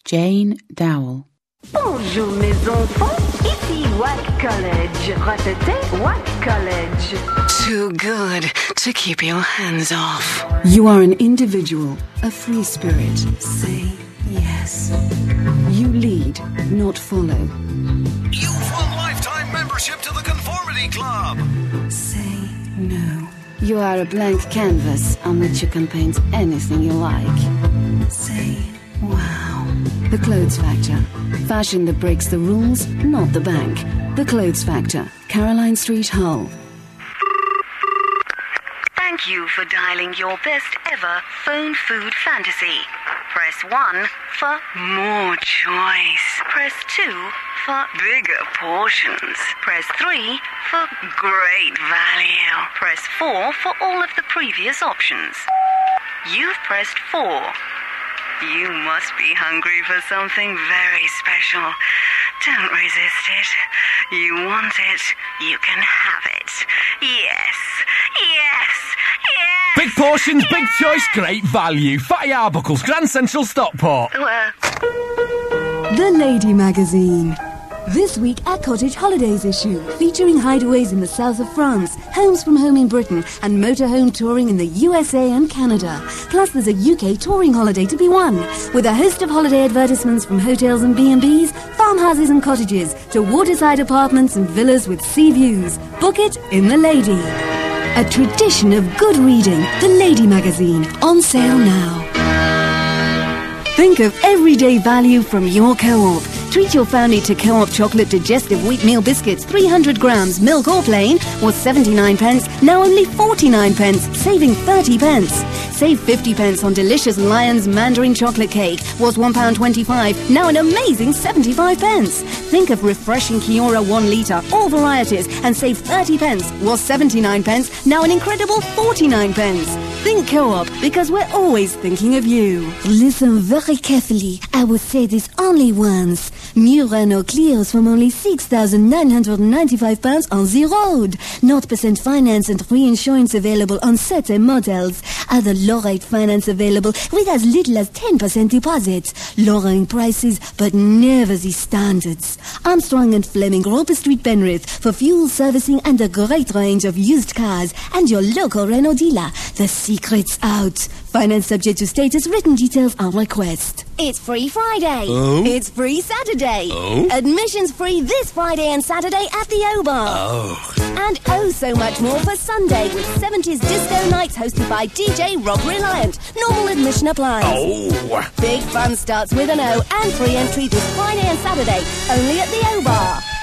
Jane Dowell. Bonjour mes enfants, ici Watt College. Répétez, Watt College. Too good to keep your hands off. You are an individual, a free spirit. Say yes. You lead, not follow. You've won lifetime membership to the Conformity Club. Say no. You are a blank canvas on which you can paint anything you like. Say wow. The Clothes Factor. Fashion that breaks the rules, not the bank. The Clothes Factor. Caroline Street, Hull. Thank you for dialing your best ever phone food fantasy. Press 1 for more choice. Press 2 for bigger portions. Press 3 for great value. Press 4 for all of the previous options. You've pressed 4. You must be hungry for something very special. Don't resist it. You want it, you can have it. Yes, yes, yes. Big portions, big choice, great value. Fatty Arbuckles, Grand Central Stockport. The Lady Magazine. This week, a cottage holidays issue, featuring hideaways in the south of France, homes from home in Britain, and motorhome touring in the USA and Canada. Plus, there's a UK touring holiday to be won, with a host of holiday advertisements from hotels and B&Bs, farmhouses and cottages, to waterside apartments and villas with sea views. Book it in The Lady. A tradition of good reading, The Lady Magazine, on sale now. Think of everyday value from your Co-op. Treat your family to Co-op chocolate digestive wheatmeal biscuits, 300 grams, milk or plain, was 79 pence, now only 49 pence, saving 30 pence. Save 50 pence on delicious Lion's Mandarin chocolate cake, was £1.25, now an amazing 75 pence. Think of refreshing Kiora 1 litre, all varieties, and save 30 pence, was 79 pence, now an incredible 49 pence. Think Co-op, because we're always thinking of you. Listen very carefully. I will say this only once. New Renault Clios from only £6,995 on the road. 0% finance and free insurance available on certain models. Other low-rate finance available with as little as 10% deposits. Lowering prices, but never the standards. Armstrong and Fleming, Roper Street, Penrith, for fuel servicing and a great range of used cars. And your local Renault dealer. The secret's out. Finance subject to status, written details on request. It's Free Friday. Oh? It's Free Saturday. Oh? Admissions free this Friday and Saturday at the O-Bar. Oh. And oh so much more for Sunday with 70s disco nights hosted by DJ Rob Reliant. Normal admission applies. Oh. Big fun starts with an O and free entry this Friday and Saturday only at the O-Bar.